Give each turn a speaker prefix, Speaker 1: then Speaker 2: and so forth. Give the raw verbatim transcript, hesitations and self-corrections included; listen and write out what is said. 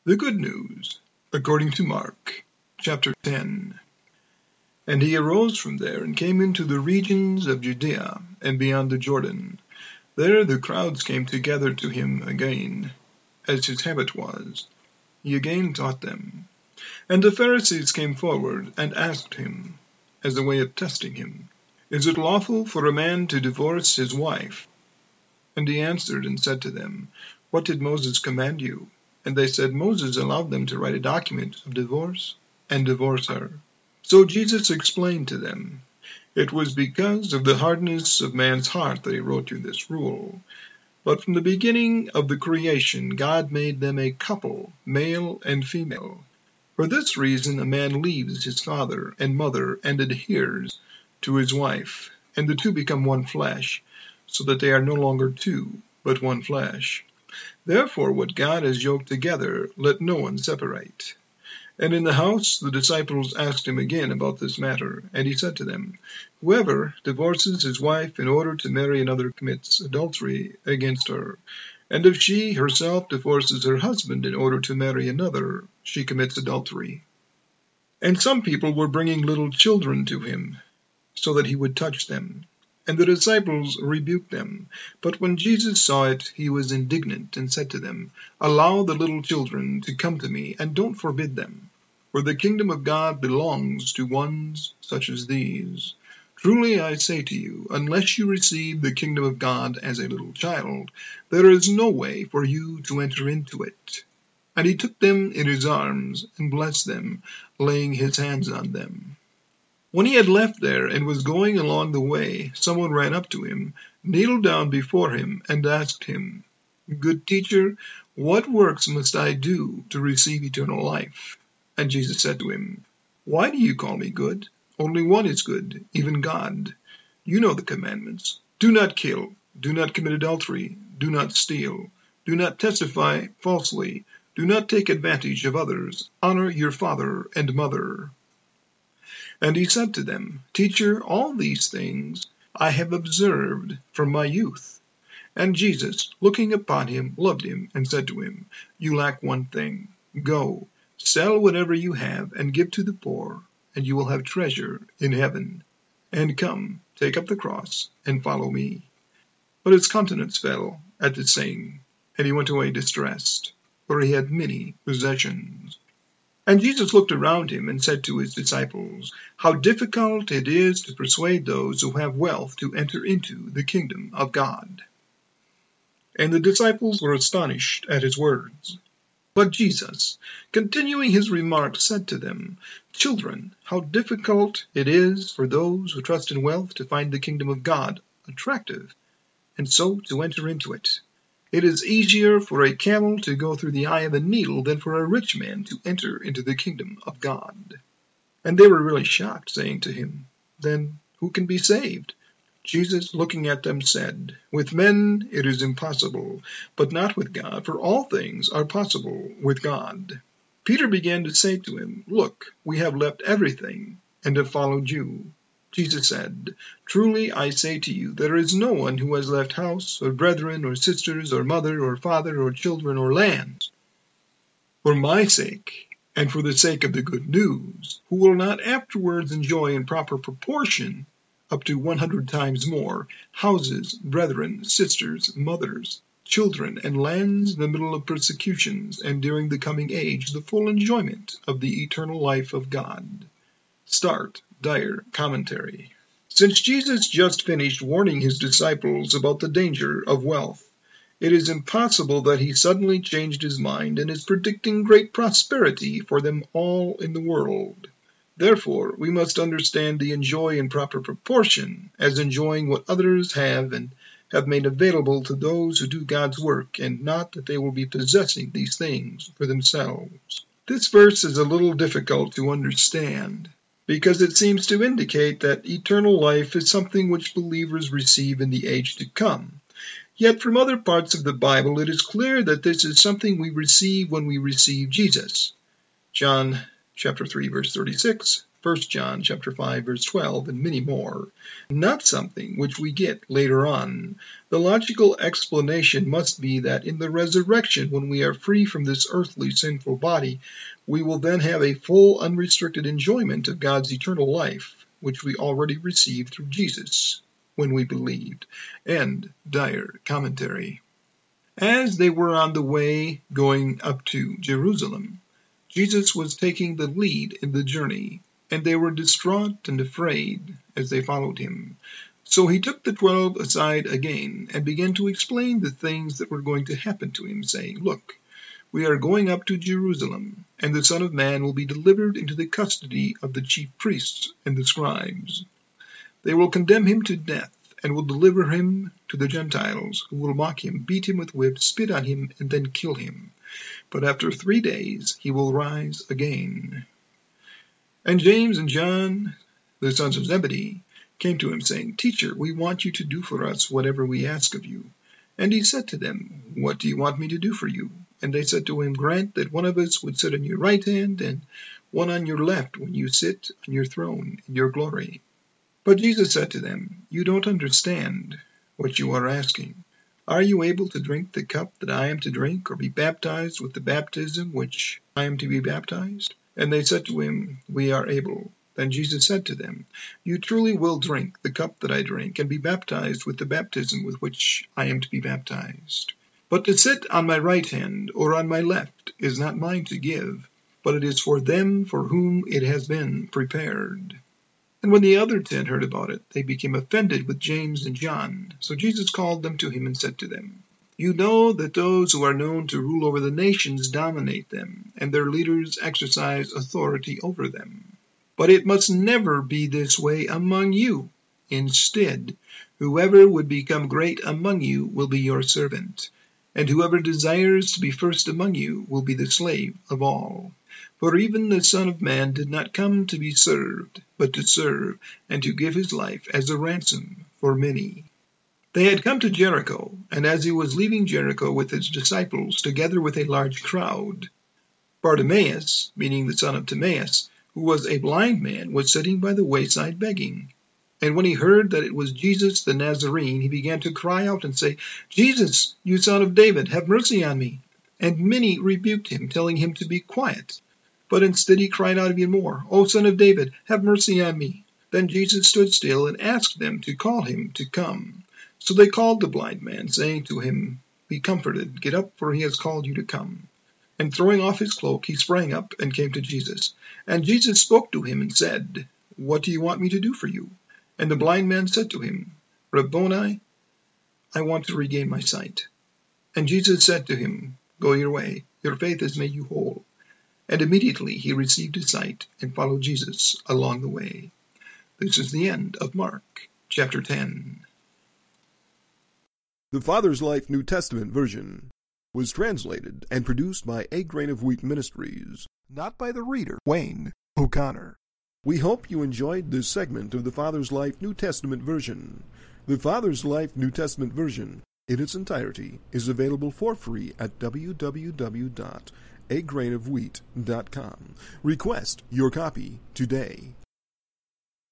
Speaker 1: The Good News, according to Mark, chapter ten. And he arose from there and came into the regions of Judea and beyond the Jordan. There the crowds came together to him again, as his habit was. He again taught them. And the Pharisees came forward and asked him, as a way of testing him, Is it lawful for a man to divorce his wife? And he answered and said to them, What did Moses command you? And they said, Moses allowed them to write a document of divorce and divorce her. So Jesus explained to them, It was because of the hardness of man's heart that he wrote you this rule. But from the beginning of the creation, God made them a couple, male and female. For this reason, a man leaves his father and mother and adheres to his wife, and the two become one flesh, so that they are no longer two, but one flesh. Therefore, what God has yoked together, let no one separate. And in the house the disciples asked him again about this matter, and he said to them, Whoever divorces his wife in order to marry another commits adultery against her. And if she herself divorces her husband in order to marry another, she commits adultery. And some people were bringing little children to him, so that he would touch them. And the disciples rebuked them. But when Jesus saw it, he was indignant, and said to them, Allow the little children to come to me, and don't forbid them. For the kingdom of God belongs to ones such as these. Truly I say to you, unless you receive the kingdom of God as a little child, there is no way for you to enter into it. And he took them in his arms, and blessed them, laying his hands on them. When he had left there and was going along the way, someone ran up to him, kneeled down before him, and asked him, Good teacher, what works must I do to receive eternal life? And Jesus said to him, Why do you call me good? Only one is good, even God. You know the commandments. Do not kill. Do not commit adultery. Do not steal. Do not testify falsely. Do not take advantage of others. Honor your father and mother. And he said to them, Teacher, all these things I have observed from my youth. And Jesus, looking upon him, loved him, and said to him, You lack one thing. Go, sell whatever you have, and give to the poor, and you will have treasure in heaven. And come, take up the cross, and follow me. But his countenance fell at the saying, and he went away distressed, for he had many possessions. And Jesus looked around him and said to his disciples, How difficult it is to persuade those who have wealth to enter into the kingdom of God. And the disciples were astonished at his words. But Jesus, continuing his remark, said to them, Children, how difficult it is for those who trust in wealth to find the kingdom of God attractive, and so to enter into it. It is easier for a camel to go through the eye of a needle than for a rich man to enter into the kingdom of God. And they were really shocked, saying to him, Then who can be saved? Jesus, looking at them, said, With men it is impossible, but not with God, for all things are possible with God. Peter began to say to him, Look, we have left everything and have followed you. Jesus said, Truly I say to you, there is no one who has left house, or brethren, or sisters, or mother, or father, or children, or lands, for my sake, and for the sake of the good news, who will not afterwards enjoy in proper proportion, up to one hundred times more, houses, brethren, sisters, mothers, children, and lands in the middle of persecutions, and during the coming age, the full enjoyment of the eternal life of God. Start. Dyer commentary. Since Jesus just finished warning his disciples about the danger of wealth, it is impossible that he suddenly changed his mind and is predicting great prosperity for them all in the world. Therefore, we must understand the enjoy in proper proportion as enjoying what others have and have made available to those who do God's work, and not that they will be possessing these things for themselves. This verse is a little difficult to understand, because it seems to indicate that eternal life is something which believers receive in the age to come. Yet from other parts of the Bible it is clear that this is something we receive when we receive Jesus. John chapter three, verse thirty-six, First John chapter five, verse twelve, and many more. Not something which we get later on. The logical explanation must be that in the resurrection, when we are free from this earthly sinful body, we will then have a full, unrestricted enjoyment of God's eternal life, which we already received through Jesus when we believed. End Dyer commentary. As they were on the way going up to Jerusalem, Jesus was taking the lead in the journey, and they were distraught and afraid as they followed him. So he took the twelve aside again and began to explain the things that were going to happen to him, saying, Look, we are going up to Jerusalem, and the Son of Man will be delivered into the custody of the chief priests and the scribes. They will condemn him to death, and will deliver him to the Gentiles, who will mock him, beat him with whips, spit on him, and then kill him. But after three days he will rise again. And James and John, the sons of Zebedee, came to him, saying, Teacher, we want you to do for us whatever we ask of you. And he said to them, What do you want me to do for you? And they said to him, Grant that one of us would sit on your right hand, and one on your left, when you sit on your throne in your glory. But Jesus said to them, You don't understand what you are asking. Are you able to drink the cup that I am to drink, or be baptized with the baptism which I am to be baptized? And they said to him, We are able. Then Jesus said to them, You truly will drink the cup that I drink, and be baptized with the baptism with which I am to be baptized. But to sit on my right hand or on my left is not mine to give, but it is for them for whom it has been prepared. And when the other ten heard about it, they became offended with James and John. So Jesus called them to him and said to them, You know that those who are known to rule over the nations dominate them, and their leaders exercise authority over them. But it must never be this way among you. Instead, whoever would become great among you will be your servant, and whoever desires to be first among you will be the slave of all. For even the Son of Man did not come to be served, but to serve, and to give his life as a ransom for many. They had come to Jericho, and as he was leaving Jericho with his disciples, together with a large crowd, Bartimaeus, meaning the son of Timaeus, who was a blind man, was sitting by the wayside begging. And when he heard that it was Jesus the Nazarene, he began to cry out and say, Jesus, you son of David, have mercy on me. And many rebuked him, telling him to be quiet. But instead he cried out even more, O Son of David, have mercy on me. Then Jesus stood still and asked them to call him to come. So they called the blind man, saying to him, Be comforted, get up, for he has called you to come. And throwing off his cloak, he sprang up and came to Jesus. And Jesus spoke to him and said, What do you want me to do for you? And the blind man said to him, Rabboni, I want to regain my sight. And Jesus said to him, Go your way, your faith has made you whole. And immediately he received his sight and followed Jesus along the way. This is the end of Mark, chapter ten.
Speaker 2: The Father's Life New Testament version was translated and produced by A Grain of Wheat Ministries, not by the reader, Wayne O'Connor. We hope you enjoyed this segment of the Father's Life New Testament version. The Father's Life New Testament version, in its entirety, is available for free at w w w dot a grain of wheat dot com. Request your copy today.